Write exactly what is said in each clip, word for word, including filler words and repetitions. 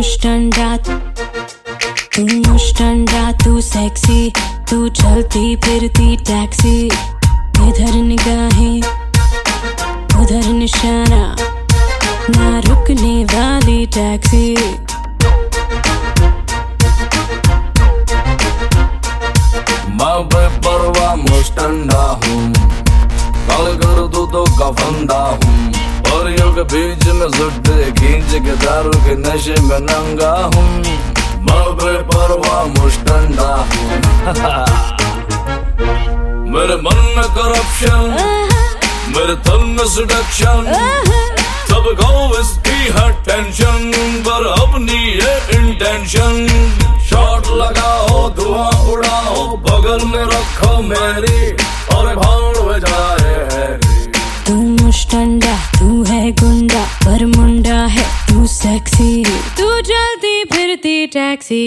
मुस्टंडा तू मुस्टंडा तू सेक्सी, तू चलती फिरती टैक्सी। इधर निगाहें उधर निशाना, ना रुकने वाली टैक्सी। मैं बेपरवाह मुस्टंडा हूँ, कल कर दूँ तो कफंदा हूँ। परियों के बीच में जुटे खींच के दारू के नशे में नंगा हूँ। मैं बेपरवाह मुस्टंडा हूँ। मेरे मन में करप्शन, मेरे तन में सेडक्शन। सबको इसकी है टेंशन, पर अपनी ये इंटेंशन। शॉट लगाओ धुआं उड़ाओ, बगल में रखो मेरी और भाड़ में जाए। तू मुस्टंडा तू है गुंडा, पर मुंडा है तू सेक्सी। तू जल्दी फिरती टैक्सी।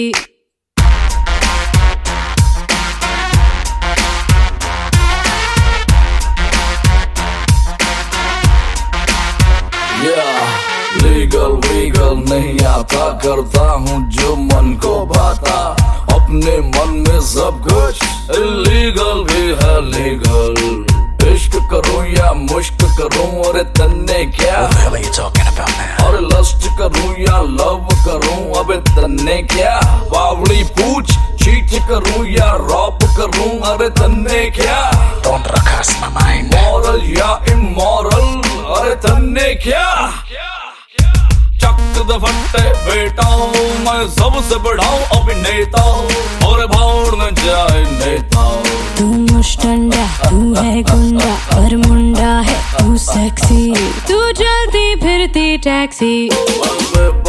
लीगल वीगल नहीं आता, करता हूँ जो मन को भाता। अपने मन में सब कुछ इलीगल भी है लीगल। इश्क करूँ या मुश्क करूँ, अरे तन्ने क्या और लस्ट करूँ या लव करूँ, अबे तन्ने क्या। बावड़ी पूछ चीट करूँ या रॉब करूँ, अरे तन्ने क्या। मॉरल या इमोरल, अरे तन्ने क्या। चक दफटे बेटा मैं सबसे बड़ा अभिनेता, और भाड़ में जाए नेता। तू मुस्टंडा तू है गुंडा, पर मुंडा है तू सेक्सी। तू जल्दी फिरती टैक्सी।